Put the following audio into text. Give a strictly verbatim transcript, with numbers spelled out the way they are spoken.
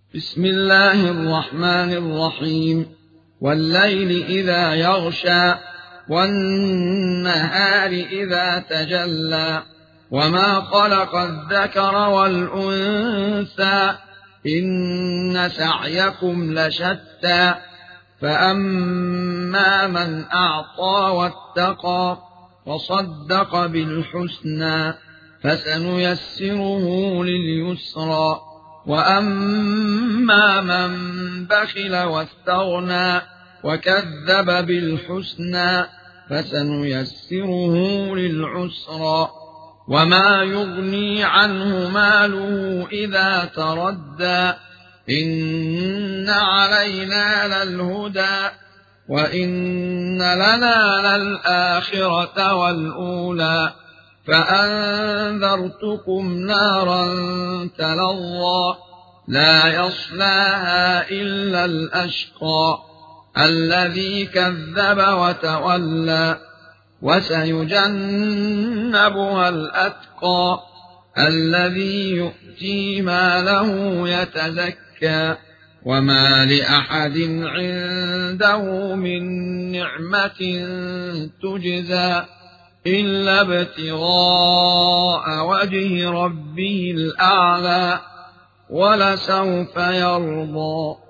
بسم الله الرحمن الرحيم والليل إذا يغشى والنهار إذا تجلى وما خلق الذكر والأنثى إن سعيكم لشتى فأما من أعطى واتقى وصدق بالحسنى فسنيسره لليسرى وأما من بخل واستغنى وكذب بالحسنى فسنيسره للعسرى وما يغني عنه ماله إذا تردى إن علينا للهدى وإن لنا للآخرة والأولى فأنذرتكم نارا تلظى لا يصلاها إلا الأشقى الذي كذب وتولى وسيجنبها الأتقى الذي يؤتي ماله يتزكى وما لأحد عنده من نعمة تجزى إلا ابتغاء وجه ربه الأعلى ولسوف يرضى.